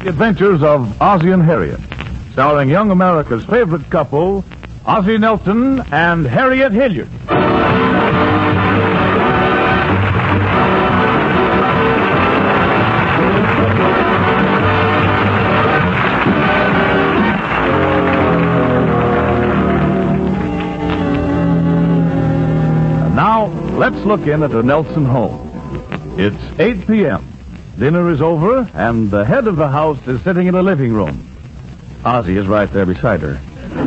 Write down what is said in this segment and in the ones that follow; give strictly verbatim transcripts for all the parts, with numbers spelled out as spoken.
The Adventures of Ozzie and Harriet, starring young America's favorite couple, Ozzie Nelson and Harriet Hilliard. And now, let's look in at the Nelson home. It's eight p.m. Dinner is over, and the head of the house is sitting in the living room. Ozzie is right there beside her.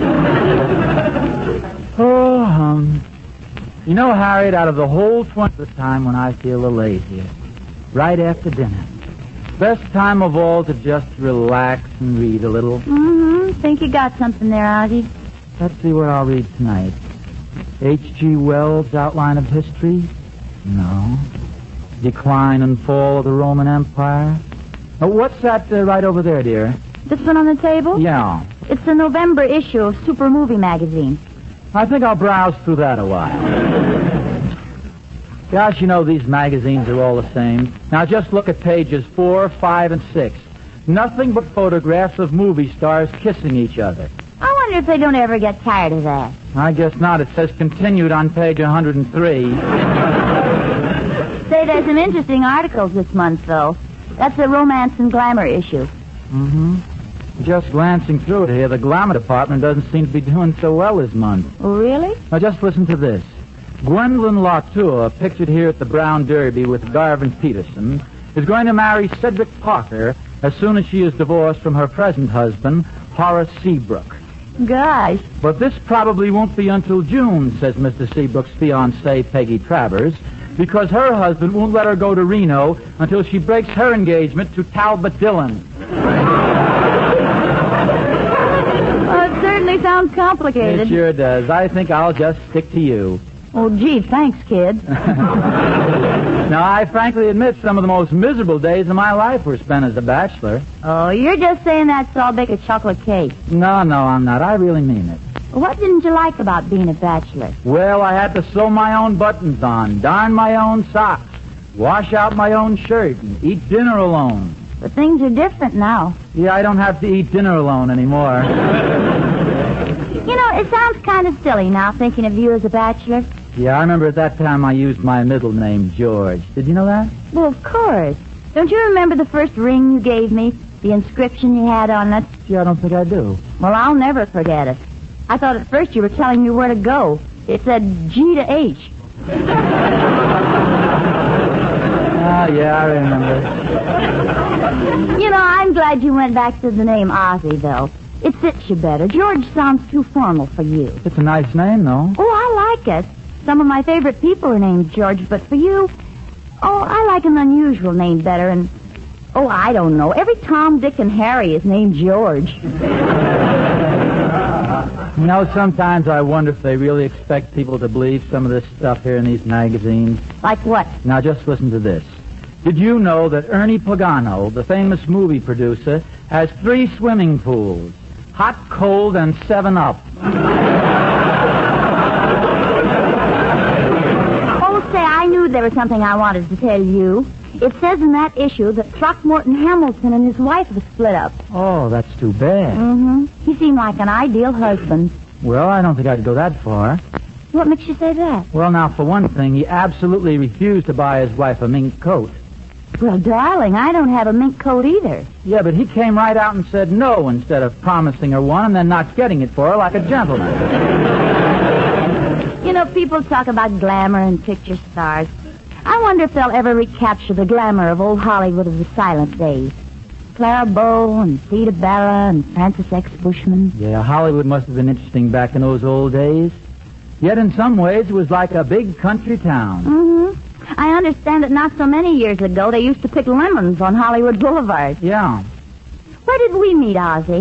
Oh, um, you know, Harriet, out of the whole twentieth time when I feel the laziest, right after dinner. Best time of all to just relax and read a little. Mm-hmm. Think you got something there, Ozzie? Let's see what I'll read tonight. H G. Wells' Outline of History? No. Decline and Fall of the Roman Empire? Oh, what's that uh, right over there, dear? This one on the table? Yeah. It's the November issue of Super Movie Magazine. I think I'll browse through that a while. Gosh, you know, these magazines are all the same. Now, just look at pages four, five, and six. Nothing but photographs of movie stars kissing each other. I wonder if they don't ever get tired of that. I guess not. It says continued on page one hundred three. Say, there's some interesting articles this month, though. That's the Romance and Glamour issue. Mm-hmm. Just glancing through it here, the glamour department doesn't seem to be doing so well this month. Oh, really? Now, just listen to this. Gwendolyn Latour, pictured here at the Brown Derby with Garvin Peterson, is going to marry Cedric Parker as soon as she is divorced from her present husband, Horace Seabrook. Gosh. But this probably won't be until June, says Mister Seabrook's fiancée, Peggy Travers, because her husband won't let her go to Reno until she breaks her engagement to Talbot Dillon. Well, it certainly sounds complicated. It sure does. I think I'll just stick to you. Oh, gee, thanks, kid. Now, I frankly admit some of the most miserable days of my life were spent as a bachelor. Oh, you're just saying that so I'll bake a chocolate cake. No, no, I'm not. I really mean it. What didn't you like about being a bachelor? Well, I had to sew my own buttons on, darn my own socks, wash out my own shirt, and eat dinner alone. But things are different now. Yeah, I don't have to eat dinner alone anymore. You know, it sounds kind of silly now, thinking of you as a bachelor. Yeah, I remember at that time I used my middle name, George. Did you know that? Well, of course. Don't you remember the first ring you gave me? The inscription you had on it? Yeah, I don't think I do. Well, I'll never forget it. I thought at first you were telling me where to go. It said G to H. Ah, yeah, I remember. You know, I'm glad you went back to the name Ozzie, though. It fits you better. George sounds too formal for you. It's a nice name, though. Oh, I like it. Some of my favorite people are named George, but for you, oh, I like an unusual name better, and, oh, I don't know. Every Tom, Dick, and Harry is named George. You know, sometimes I wonder if they really expect people to believe some of this stuff here in these magazines. Like what? Now, just listen to this. Did you know that Ernie Pagano, the famous movie producer, has three swimming pools? Hot, cold, and seven up. Oh, say, I knew there was something I wanted to tell you. It says in that issue that Throckmorton Hamilton and his wife have split up. Oh, that's too bad. Mm-hmm. He seemed like an ideal husband. Well, I don't think I'd go that far. What makes you say that? Well, now, for one thing, he absolutely refused to buy his wife a mink coat. Well, darling, I don't have a mink coat either. Yeah, but he came right out and said no instead of promising her one and then not getting it for her like a gentleman. You know, people talk about glamour and picture stars. I wonder if they'll ever recapture the glamour of old Hollywood of the silent days. Clara Bow and Theda Bara and Francis X. Bushman. Yeah, Hollywood must have been interesting back in those old days. Yet in some ways it was like a big country town. Mm-hmm. I understand that not so many years ago they used to pick lemons on Hollywood Boulevard. Yeah. Where did we meet, Ozzie?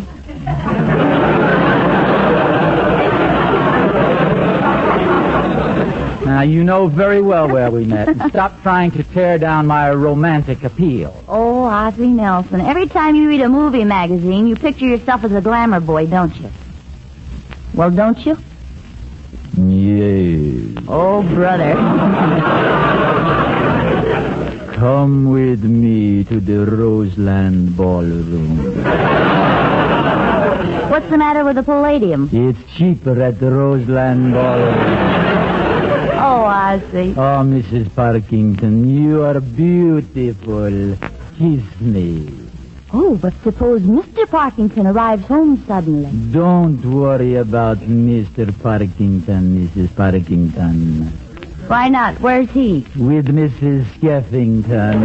Now, you know very well where we met. Stop trying to tear down my romantic appeal. Oh, Ozzie Nelson. Every time you read a movie magazine, you picture yourself as a glamour boy, don't you? Well, don't you? Yes. Oh, brother. Come with me to the Roseland Ballroom. What's the matter with the Palladium? It's cheaper at the Roseland Ballroom. Oh, I see. Oh, Missus Parkington, you are beautiful. Kiss me. Oh, but suppose Mister Parkington arrives home suddenly. Don't worry about Mister Parkington, Missus Parkington. Why not? Where's he? With Missus Skeffington.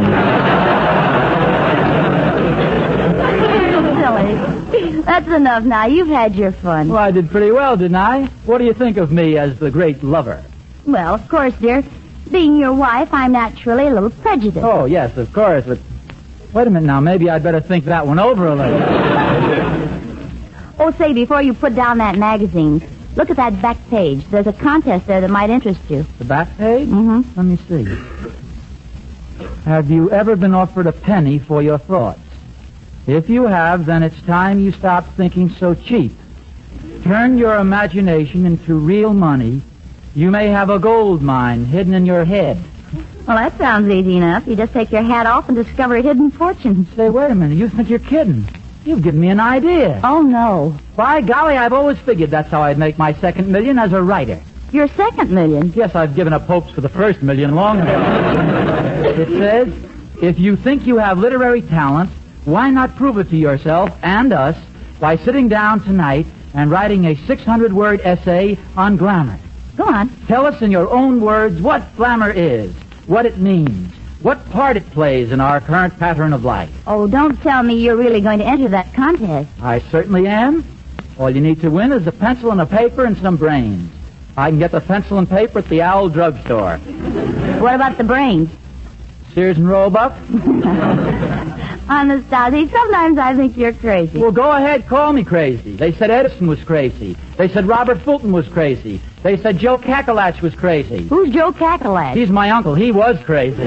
Silly. That's enough now. You've had your fun. Well, I did pretty well, didn't I? What do you think of me as the great lover? Well, of course, dear. Being your wife, I'm naturally a little prejudiced. Oh, yes, of course, but... Wait a minute now. Maybe I'd better think that one over a little. Oh, say, before you put down that magazine, look at that back page. There's a contest there that might interest you. The back page? Mm-hmm. Let me see. Have you ever been offered a penny for your thoughts? If you have, then it's time you stop thinking so cheap. Turn your imagination into real money. You may have a gold mine hidden in your head. Well, that sounds easy enough. You just take your hat off and discover a hidden fortune. Say, wait a minute. You think you're kidding. You've given me an idea. Oh, no. By golly, I've always figured that's how I'd make my second million as a writer. Your second million? Yes, I've given up hopes for the first million long ago. It says, if you think you have literary talent, why not prove it to yourself and us by sitting down tonight and writing a six hundred word essay on glamour. Go on. Tell us in your own words what glamour is, what it means, what part it plays in our current pattern of life. Oh, don't tell me you're really going to enter that contest. I certainly am. All you need to win is a pencil and a paper and some brains. I can get the pencil and paper at the Owl Drugstore. What about the brains? Sears and Roebuck? Honest, Ozzy, sometimes I think you're crazy. Well, go ahead, call me crazy. They said Edison was crazy. They said Robert Fulton was crazy. They said Joe Kakalach was crazy. Who's Joe Kakalach? He's my uncle. He was crazy.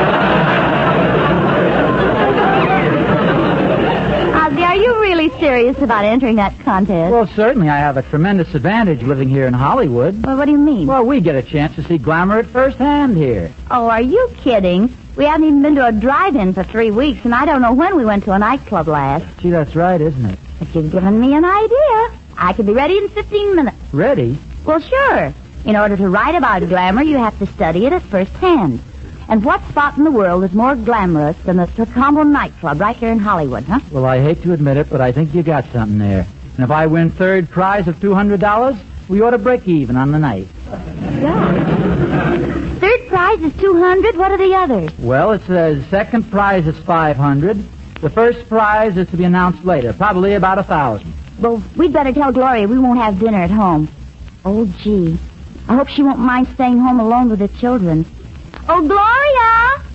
Ozzy, are you really serious about entering that contest? Well, certainly I have a tremendous advantage living here in Hollywood. Well, what do you mean? Well, we get a chance to see glamour at first hand here. Oh, are you kidding? We haven't even been to a drive-in for three weeks, and I don't know when we went to a nightclub last. Gee, that's right, isn't it? But you've given me an idea. I could be ready in fifteen minutes. Ready? Well, sure. In order to write about glamour, you have to study it at first hand. And what spot in the world is more glamorous than the Tacombo nightclub right here in Hollywood, huh? Well, I hate to admit it, but I think you got something there. And if I win third prize of two hundred dollars, we ought to break even on the night. Yeah. Third prize is two hundred. What are the others? Well, it says second prize is five hundred. The first prize is to be announced later, probably about a thousand. Well, we'd better tell Gloria we won't have dinner at home. Oh, gee. I hope she won't mind staying home alone with the children. Oh, Gloria!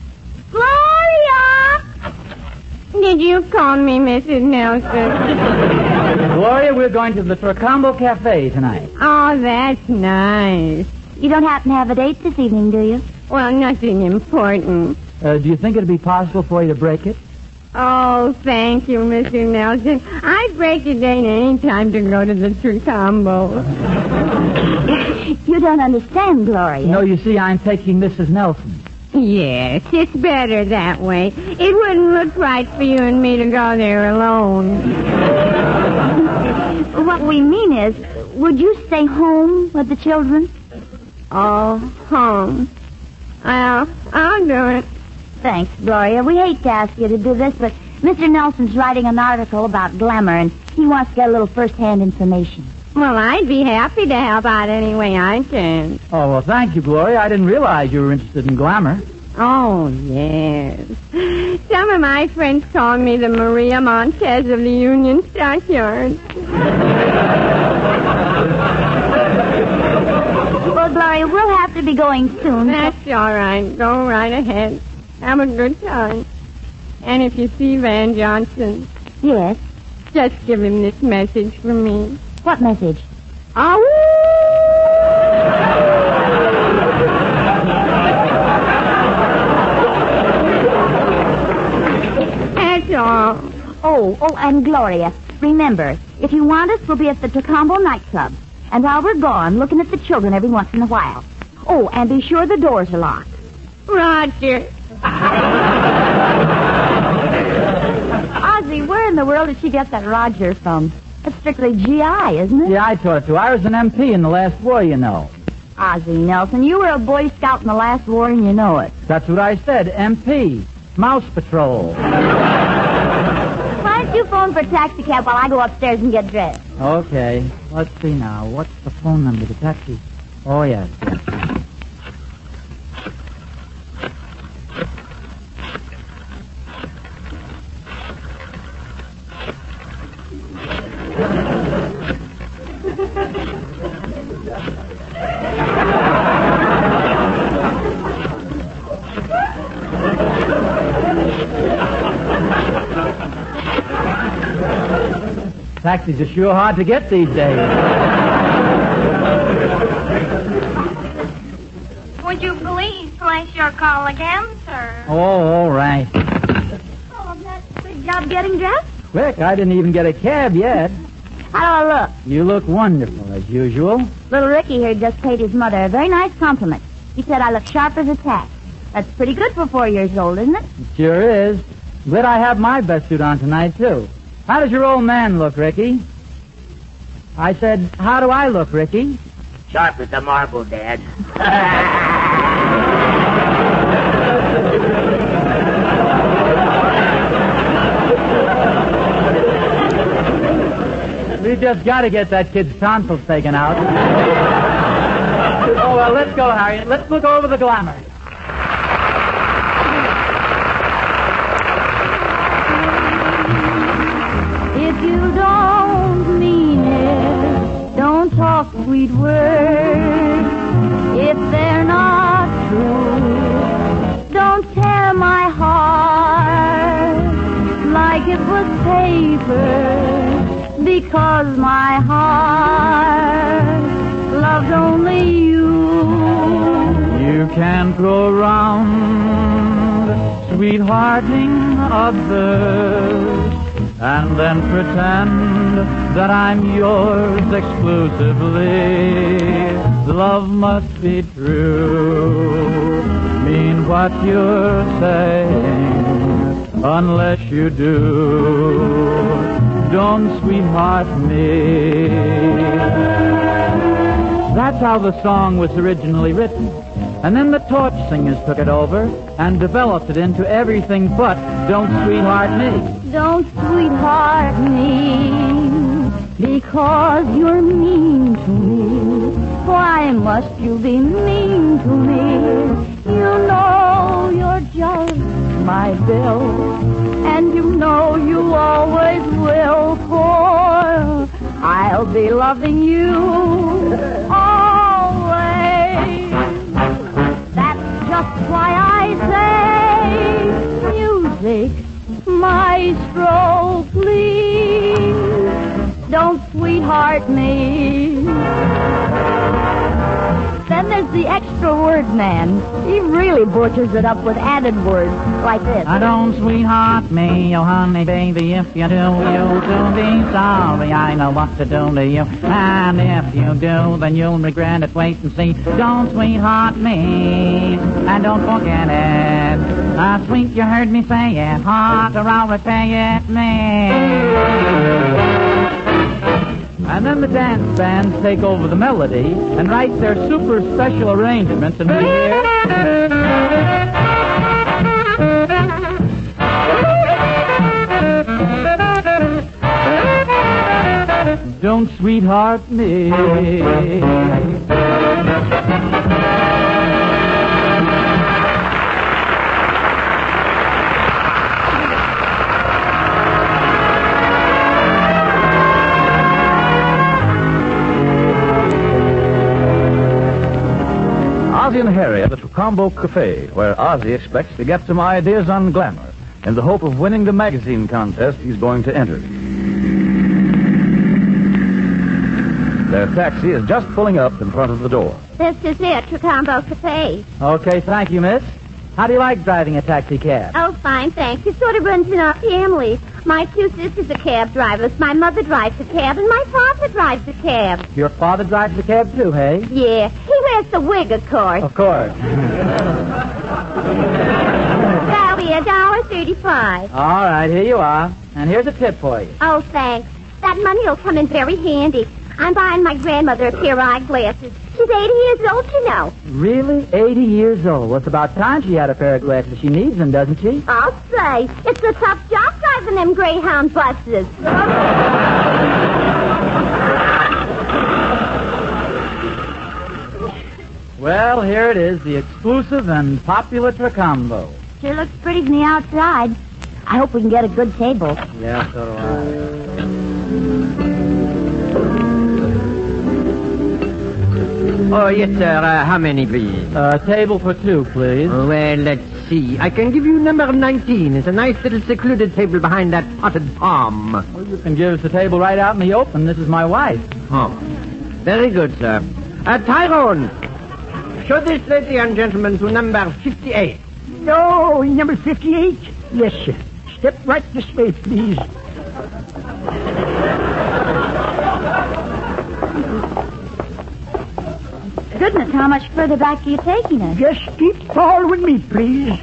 Gloria! Did you call me, Missus Nelson? Gloria, we're going to the Tacombo Cafe tonight. Oh, that's nice. You don't happen to have a date this evening, do you? Well, nothing important. Uh, do you think it'd be possible for you to break it? Oh, thank you, Mister Nelson. I'd break a date any time to go to the Tacombo. You don't understand, Gloria. No, you see, I'm taking Missus Nelson. Yes, it's better that way. It wouldn't look right for you and me to go there alone. What we mean is, would you stay home with the children? Oh, home. Well, I'll do it. Thanks, Gloria. We hate to ask you to do this, but Mister Nelson's writing an article about glamour, and he wants to get a little first-hand information. Well, I'd be happy to help out any way I can. Oh, well, thank you, Gloria. I didn't realize you were interested in glamour. Oh, yes. Some of my friends call me the Maria Montez of the Union Stockyards. Well, Gloria, we'll have to be going soon. That's all right. Go right ahead. Have a good time. And if you see Van Johnson, Yes? just give him this message from me. What message? Oh! That's all. Oh, oh, and Gloria, remember, if you want us, we'll be at the Tacombo nightclub. And while we're gone, looking at the children every once in a while. Oh, and be sure the doors are locked. Roger. Ozzie, where in the world did she get that Roger from? That's strictly G I, isn't it? Yeah, I taught it to. I was an M P in the last war, you know. Ozzie Nelson, you were a Boy Scout in the last war and you know it. That's what I said, M P. Mouse Patrol. Why don't you phone for a taxi cab while I go upstairs and get dressed? Okay. Let's see now. What's the phone number of the taxi? Oh, yes. yes. Taxis are sure hard to get these days. Would you please place your call again, sir? Oh, all right. Oh, that's a good job getting dressed. Quick, I didn't even get a cab yet. How do I look? You look wonderful, as usual. Little Ricky here just paid his mother a very nice compliment. He said I look sharp as a tack. That's pretty good for four years old, isn't it? It sure is. Glad I have my best suit on tonight, too. How does your old man look, Ricky? I said, how do I look, Ricky? Sharp as a marble, Dad. We just got to get that kid's tonsils taken out. Oh, well, let's go, Harriet. Let's look over the glamour. If you don't mean it, don't talk sweet words. If they're not true, don't tear my heart like it was paper, because my heart loves only you. You can't go round sweethearting others and then pretend that I'm yours exclusively. Love must be true, mean what you're saying, unless you do. Don't sweetheart me. That's how the song was originally written. And then the Torch Singers took it over and developed it into everything but Don't Sweetheart Me. Don't sweetheart me, because you're mean to me. Why must you be mean to me? You know you're just my bill, and you know you always will, for I'll be loving you always. That's just why I say, music, maestro, please, don't sweetheart me. Then there's the extra word man. He really butchers it up with added words like this. I don't sweetheart me, oh honey baby, if you do, you'll soon be sorry. I know what to do to you, and if you do, then you'll regret it. Wait and see. Don't sweetheart me, and don't forget it. Ah, sweet, you heard me say it. Hard, or I'll repay it, me. And then the dance bands take over the melody and write their super special arrangements, and we hear... Don't sweetheart me. Ozzie and Harry at the Trocombo Cafe, where Ozzie expects to get some ideas on glamour in the hope of winning the magazine contest he's going to enter. Their taxi is just pulling up in front of the door. This is it, Trocombo Cafe. Okay, thank you, miss. How do you like driving a taxi cab? Oh, fine, thanks. It sort of runs in our family. My two sisters are cab drivers. My mother drives a cab, and my father drives a cab. Your father drives the cab, too, hey? Yeah, he wears the wig, of course. Of course. a dollar thirty-five. All right, here you are. And here's a tip for you. Oh, thanks. That money will come in very handy. I'm buying my grandmother a pair of eyeglasses. She's eighty years old, you know. Really? eighty years old. Well, it's about time she had a pair of glasses. She needs them, doesn't she? I'll say. It's a tough job driving them Greyhound buses. Well, here it is, the exclusive and popular Tricombo. Sure looks pretty from the outside. I hope we can get a good table. Yeah, so do I. Oh, yes, sir. Uh, how many, please? Uh, table for two, please. Well, let's see. I can give you number nineteen. It's a nice little secluded table behind that potted palm. Well, you can give us the table right out in the open. This is my wife. Oh, very good, sir. Uh, Tyrone, show this lady and gentleman to number fifty-eight. No, number fifty-eight? Yes, sir. Step right this way, please. Goodness, how much further back are you taking us? Just keep following me, please.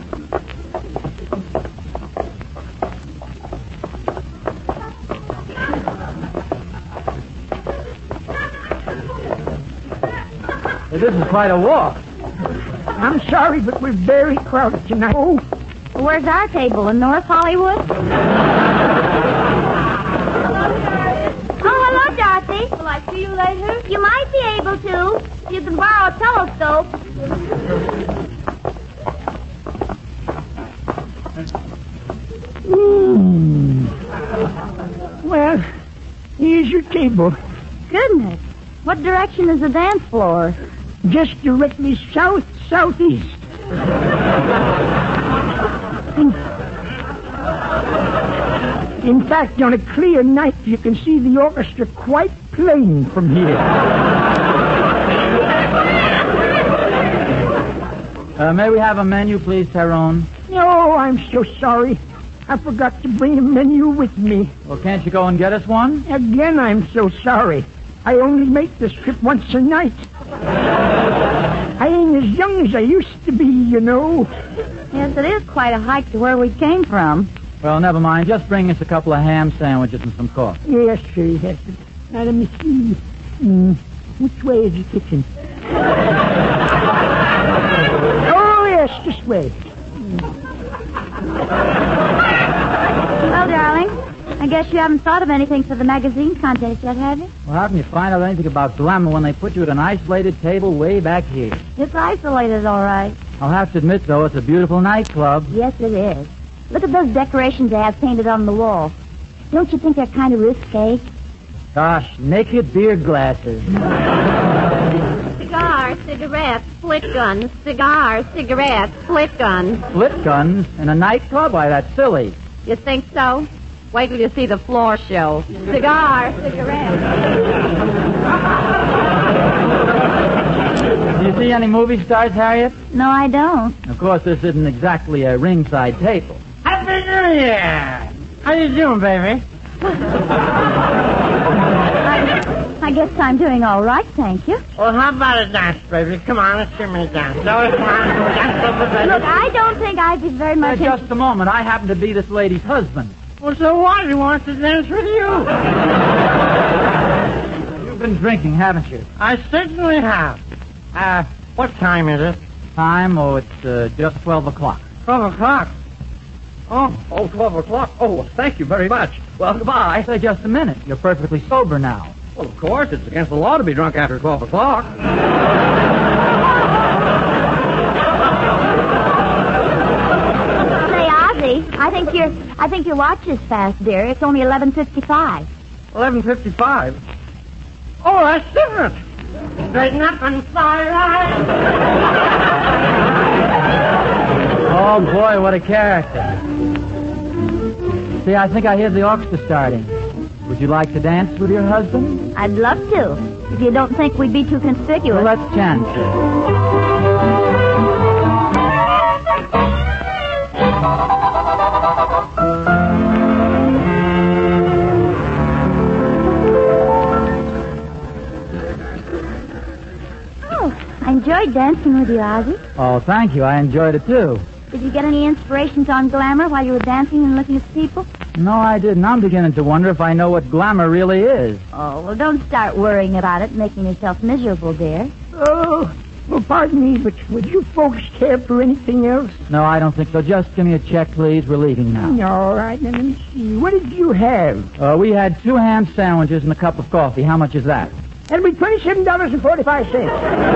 Well, this is quite a walk. I'm sorry, but we're very crowded tonight. Oh, Well, where's our table? In North Hollywood? Oh, hello, Dorothy. Will I see you later? You might be able to. You can borrow a telescope. mm. Well, here's your table. Goodness. What direction is the dance floor? Just directly south, southeast. In, in fact, on a clear night, you can see the orchestra quite plain from here. Uh, may we have a menu, please, Tyrone? No, I'm so sorry. I forgot to bring a menu with me. Well, can't you go and get us one? Again, I'm so sorry. I only make this trip once a night. I ain't as young as I used to be, you know. Yes, it is quite a hike to where we came from. Well, never mind. Just bring us a couple of ham sandwiches and some coffee. Yes, sir, yes. Now, let me see. Mm, which way is the kitchen? Oh, yes, this way. Well, darling, I guess you haven't thought of anything for the magazine contest yet, have you? Well, how can you find out anything about glamour when they put you at an isolated table way back here? It's isolated, all right. I'll have to admit, though, it's a beautiful nightclub. Yes, it is. Look at those decorations they have painted on the wall. Don't you think they're kind of risque? Gosh, naked beer glasses. Cigars, cigarettes, split guns. Cigars, cigarettes, split guns. Split guns in a nightclub? Why, that's silly. You think so? Wait till you see the floor show. Cigars, cigarettes. Do you see any movie stars, Harriet? No, I don't. Of course, this isn't exactly a ringside table. Happy New Year! How you doing, baby? I, I guess I'm doing all right, thank you. Well, how about a dance, baby? Come on, let's give me a dance. So, come on, dance over, baby. Look, I don't think I'd be very Uh, much... in- just a moment. I happen to be this lady's husband. Well, so what? He wants to dance with you. You've been drinking, haven't you? I certainly have. Uh, what time is it? Time? Oh, it's uh, just twelve o'clock. Twelve o'clock. Oh, oh, twelve o'clock. Oh, thank you very much. Well, goodbye. Say, just a minute. You're perfectly sober now. Well, of course, it's against the law to be drunk after twelve o'clock. Say, Ozzy, I think your I think your watch is fast, dear. It's only eleven fifty-five. Eleven fifty-five. Oh, that's different. Straighten up and fly right. Oh, boy, what a character. See, I think I hear the orchestra starting. Would you like to dance with your husband? I'd love to, if you don't think we'd be too conspicuous. Well, let's chance it. Oh, I enjoyed dancing with you, Ozzy. Oh, thank you. I enjoyed it, too. Did you get any inspirations on glamour while you were dancing and looking at people? No, I didn't. I'm beginning to wonder if I know what glamour really is. Oh, well, don't start worrying about it, making yourself miserable, dear. Oh, well, pardon me, but would you folks care for anything else? No, I don't think so. Just give me a check, please. We're leaving now. All right, then let me see. What did you have? Uh, we had two ham sandwiches and a cup of coffee. How much is that? That'll be twenty-seven dollars and forty-five cents.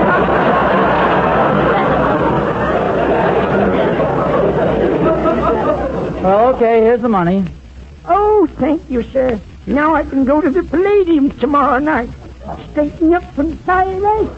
Well, okay, here's the money. Oh, thank you, sir. Now I can go to the Palladium tomorrow night. Straighten up from tie right.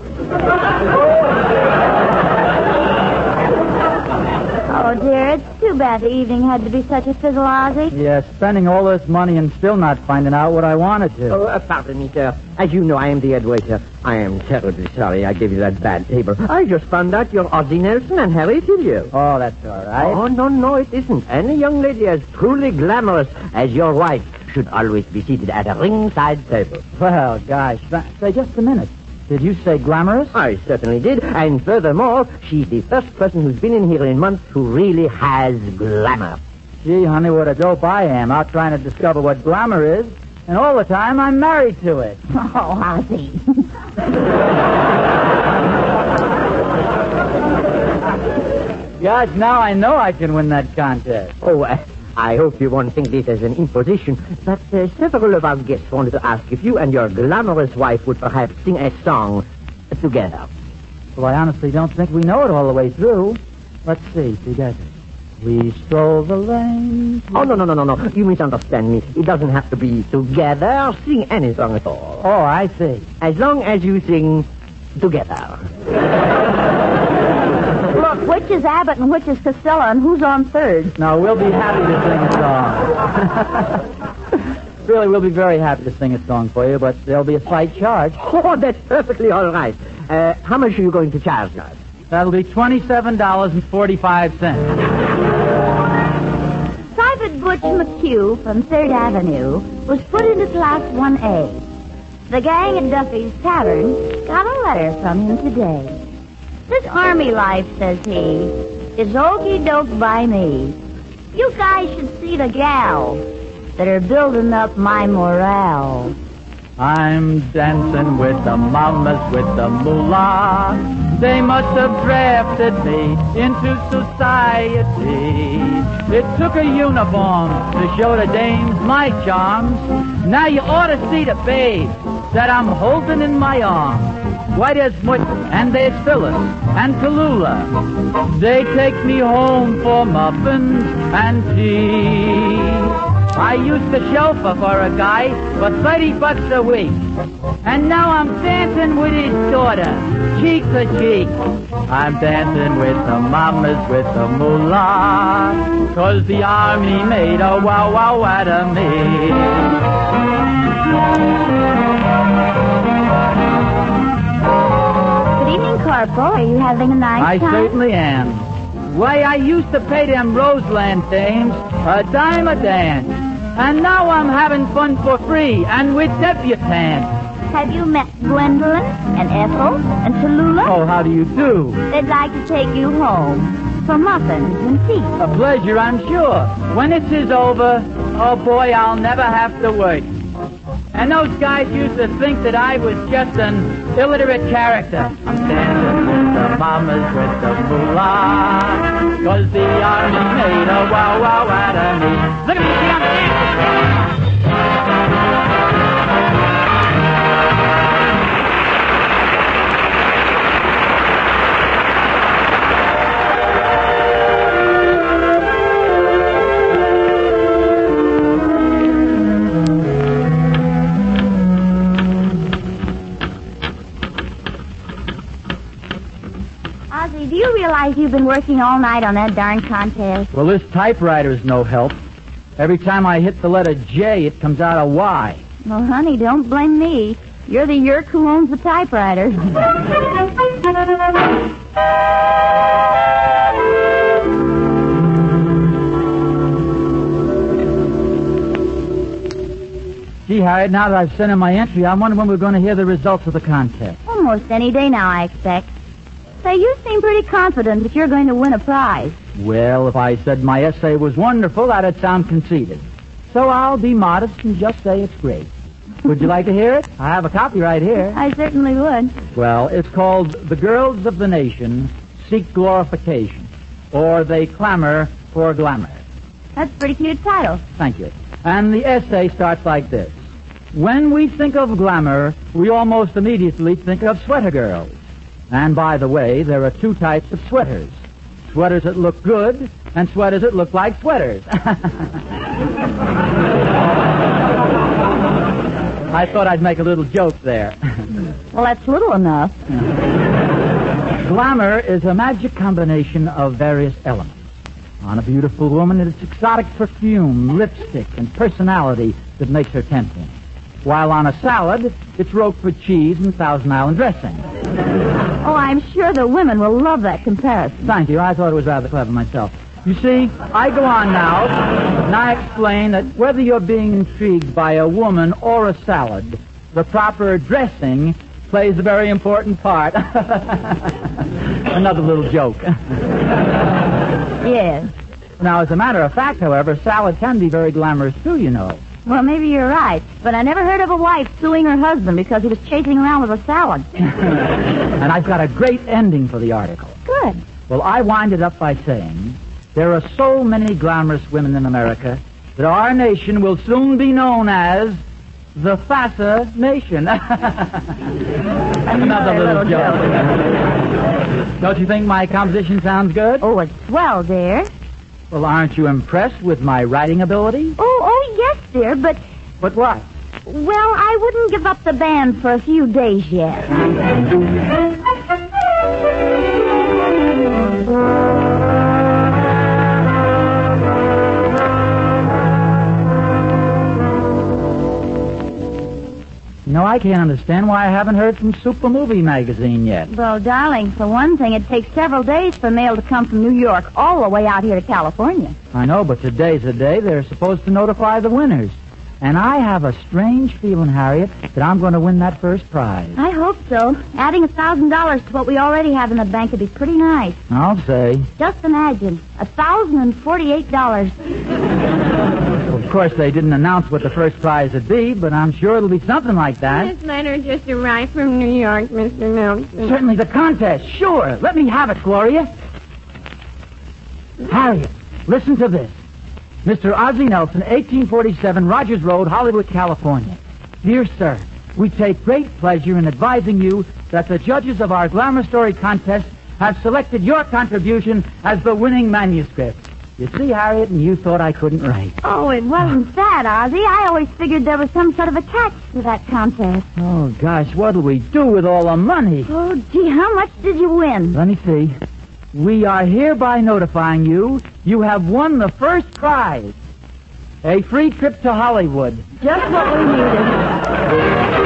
Oh, dear, it's too bad the evening had to be such a fizzle, Ozzy. Yeah, spending all this money and still not finding out what I wanted to. Oh, uh, pardon me, sir. As you know, I am the head waiter. I am terribly sorry I gave you that bad table. I just found out you're Ozzie Nelson and Harry Tillieu. Oh, that's all right. Oh, no, no, it isn't. Any young lady as truly glamorous as your wife should always be seated at a ringside table. Well, gosh, th- say just a minute. Did you say glamorous? I certainly did. And furthermore, she's the first person who's been in here in months who really has glamour. Gee, honey, what a dope I am, out trying to discover what glamour is. And all the time, I'm married to it. Oh, Ozzy. Gosh, now I know I can win that contest. Oh, uh, I hope you won't think this as an imposition, but uh, several of our guests wanted to ask if you and your glamorous wife would perhaps sing a song together. Well, I honestly don't think we know it all the way through. Let's see, together. We stroll the lane. Oh, no, no, no, no, no. You misunderstand me. It doesn't have to be together. Sing any song at all. Oh, I see. As long as you sing together. Look, which is Abbott and which is Casella, and who's on third? No, we'll be happy to sing a song. Really, we'll be very happy to sing a song for you, but there'll be a slight charge. Oh, that's perfectly all right. Uh, how much are you going to charge us? That'll be twenty-seven dollars and forty-five cents. Private Butch McHugh from third Avenue was put into Class one A. The gang at Duffy's Tavern got a letter from him today. This army life, says he, is okie doke by me. You guys should see the gals that are building up my morale. I'm dancing with the mamas with the moolah. They must have drafted me into society. It took a uniform to show the dames my charms. Now you ought to see the babes that I'm holding in my arms. White as mutt, and there's Phyllis and Tallulah. They take me home for muffins and tea. I used to chauffeur for a guy for thirty bucks a week. And now I'm dancing with his daughter, cheek to cheek. I'm dancing with the mamas with the moolah, 'cause the army made a wow wow out of me. Good evening, Corporal. Are you having a nice I time? certainly am. Why, I used to pay them Roseland dames a dime a dance. And now I'm having fun for free and with debutantes. Have you met Gwendolyn and Ethel and Tallulah? Oh, how do you do? They'd like to take you home for muffins and tea. A pleasure, I'm sure. When this is over, oh boy, I'll never have to work. And those guys used to think that I was just an illiterate character. I'm dancing with the mamas with the moolah, 'cause the army made a wow wow out of me. Look at me, see, I'm dancing. Ozzy, do you realize you've been working all night on that darn contest? Well, this typewriter's no help. Every time I hit the letter J, it comes out a Y. Well, honey, don't blame me. You're the yerk who owns the typewriter. Gee, Harriet, now that I've sent in my entry, I wonder when we're going to hear the results of the contest. Almost any day now, I expect. Say, you seem pretty confident that you're going to win a prize. Well, if I said my essay was wonderful, that'd sound conceited. So I'll be modest and just say it's great. Would you like to hear it? I have a copy right here. I certainly would. Well, it's called The Girls of the Nation Seek Glorification, or They Clamor for Glamour. That's a pretty cute title. Thank you. And the essay starts like this. When we think of glamour, we almost immediately think of sweater girls. And by the way, there are two types of sweaters. Sweaters that look good and sweaters that look like sweaters. I thought I'd make a little joke there. Well, that's little enough. Glamour is a magic combination of various elements. On a beautiful woman, it's exotic perfume, lipstick, and personality that makes her tempting. While on a salad, it's Roquefort cheese and Thousand Island dressing. Oh, I'm sure the women will love that comparison. Thank you. I thought it was rather clever myself. You see, I go on now, and I explain that whether you're being intrigued by a woman or a salad, the proper dressing plays a very important part. Another little joke. Yes. Now, as a matter of fact, however, salad can be very glamorous, too, you know. Well, maybe you're right, but I never heard of a wife suing her husband because he was chasing around with a salad. And I've got a great ending for the article. Good. Well, I wind it up by saying there are so many glamorous women in America that our nation will soon be known as the Fassa Nation. Another little joke. Don't you think my composition sounds good? Oh, it's swell, dear. Well, aren't you impressed with my writing ability? Oh, oh, yes, dear, but... But what? Well, I wouldn't give up the band for a few days yet. No, I can't understand why I haven't heard from Super Movie Magazine yet. Well, darling, for one thing, it takes several days for mail to come from New York all the way out here to California. I know, but today's the day they're supposed to notify the winners. And I have a strange feeling, Harriet, that I'm going to win that first prize. I hope so. Adding a thousand dollars to what we already have in the bank would be pretty nice. I'll say. Just imagine, a thousand and forty-eight dollars. Of course, they didn't announce what the first prize would be, but I'm sure it'll be something like that. This letter just arrived from New York, Mister Nelson. Certainly the contest, sure. Let me have it, Gloria. Harriet, listen to this. Mister Ozzie Nelson, eighteen forty-seven Rogers Road, Hollywood, California. Dear sir, we take great pleasure in advising you that the judges of our Glamour Story contest have selected your contribution as the winning manuscript. You see, Harriet, and you thought I couldn't write. Oh, it wasn't that, Ozzie. I always figured there was some sort of a catch to that contest. Oh, gosh, what'll we do with all the money? Oh, gee, how much did you win? Let me see. We are hereby notifying you you have won the first prize. A free trip to Hollywood. Just what we needed.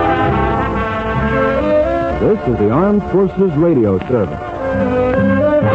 This is the Armed Forces Radio Service.